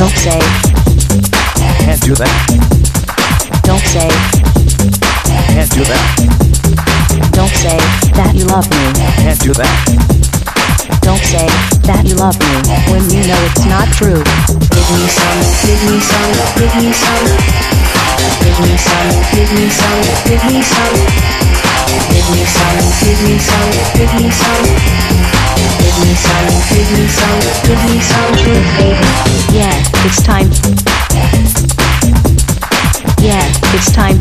Don't say, Can't do that. don't say, Can't do that. don't say that you love me. Can't do that. Don't say that you love me when you know it's not true. Give me some, give me some, give me some. Give me some, give me some, give me some. Give me some, give me some, give me some. Give me some, give me some, give me some truth, baby. Yeah, it's time. Yeah, it's time.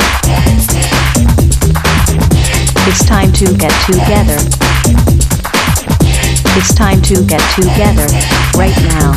It's time to get together. It's time to get together, right now.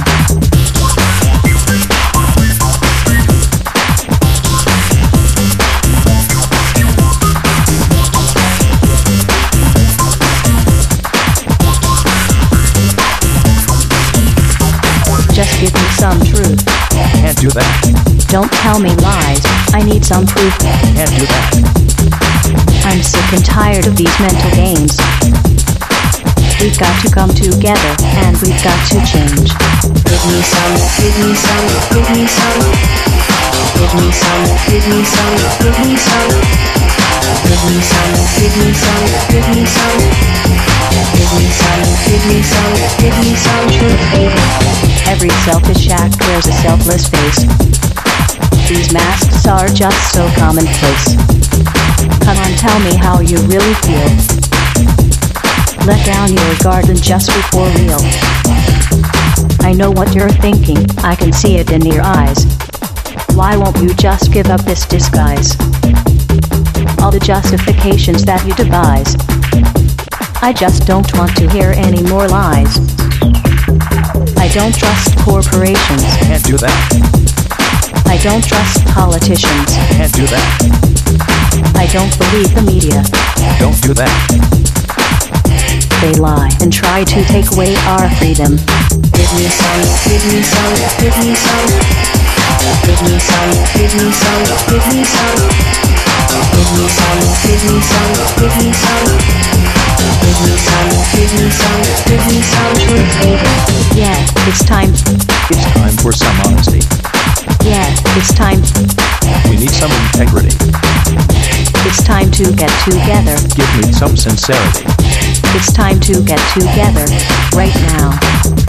Just give me some truth. Can't do that. Don't tell me lies, I need some proof. Can't do that. I'm sick and tired of these mental games. We've got to come together, and we've got to change. Give me some, give me some, give me some. Give me some, give me some, give me some. Give me some, give me some, give me some. Give me some, give me some, give me some truth, baby. Every selfish act wears a selfless face. These masks are just so commonplace. Come on, tell me how you really feel. Let down your guard and just be for real. I know what you're thinking, I can see it in your eyes. Why won't you just give up this disguise? All the justifications that you devise. I just don't want to hear any more lies. I don't trust corporations. Can't do that. I don't trust politicians. Can't do that. I don't believe the media. Don't do that. They lie and try to take away our freedom. Give me some, give me some, give me some. Give me some, give me some, give me some. Give me some, give me some, give me some. Give me some, give me some, give me some truth, baby. Yeah, it's time. It's time for some honesty. Yeah, it's time. We need some integrity. It's time to get together. Give me some sincerity. It's time to get together, right now.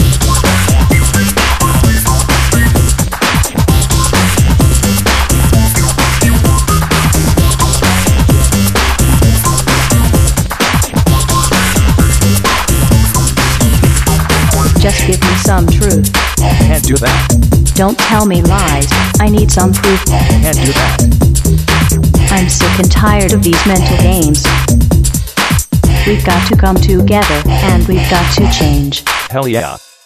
Just give me some truth. Can't do that. Don't tell me lies, I need some proof. Can't do that. I'm sick and tired of these mental games. We've got to come together, and we've got to change. Hell yeah.